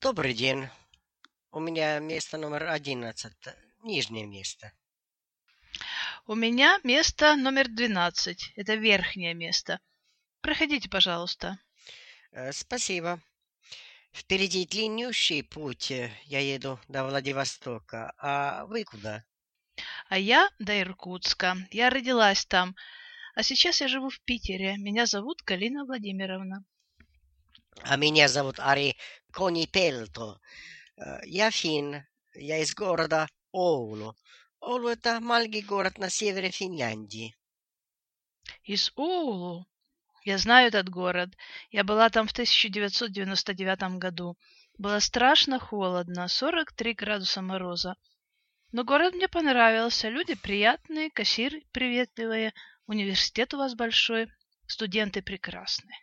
Добрый день. У меня место номер 11. Нижнее место. У меня место номер 12. Это верхнее место. Проходите, пожалуйста. Спасибо. Впереди длиннющий путь. Я еду до Владивостока. А вы куда? А я до Иркутска. Я родилась там. А сейчас я живу в Питере. Меня зовут Галина Владимировна. А меня зовут Ари Конипелто. Я финн. Я из города Оулу. Оулу — это маленький город на севере Финляндии. Из Оулу. Я знаю этот город. Я была там в 1999 году. Было страшно холодно, 43 градуса мороза. Но город мне понравился. Люди приятные, кассиры приветливые. Университет у вас большой. Студенты прекрасные.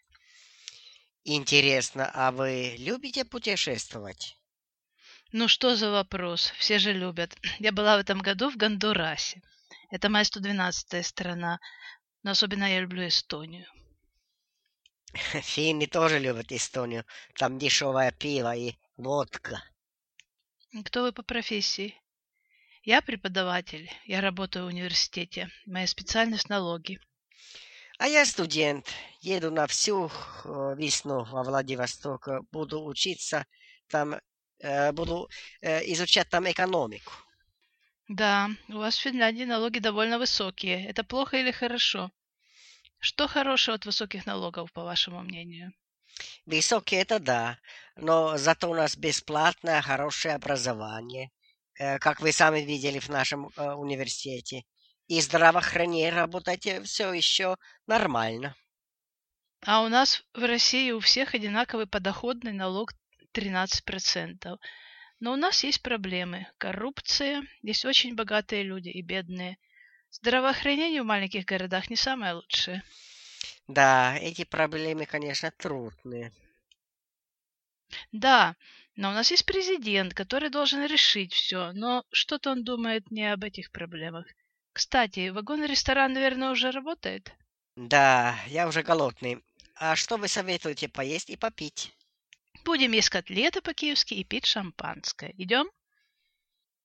Интересно, а вы любите путешествовать? Ну что за вопрос? Все же любят. Я была в этом году в Гондурасе. Это моя 112-я страна, но особенно я люблю Эстонию. Финны тоже любят Эстонию. Там дешевое пиво и водка. Кто вы по профессии? Я преподаватель. Я работаю в университете. Моя специальность налоги. А я студент. Еду на всю весну во Владивосток. Буду учиться там, буду изучать там экономику. Да, у вас в Финляндии налоги довольно высокие. Это плохо или хорошо? Что хорошего от высоких налогов, по вашему мнению? Высокие — это да, но зато у нас бесплатное хорошее образование, как вы сами видели в нашем университете. И здравоохранение работает все еще нормально. А у нас в России у всех одинаковый подоходный налог 13%. Но у нас есть проблемы. Коррупция, есть очень богатые люди и бедные. Здравоохранение в маленьких городах не самое лучшее. Да, эти проблемы, конечно, трудные. Да, но у нас есть президент, который должен решить все, но что-то он думает не об этих проблемах. Кстати, вагон-ресторан, наверное, уже работает? Да, я уже голодный. А что вы советуете поесть и попить? Будем есть котлеты по-киевски и пить шампанское. Идем?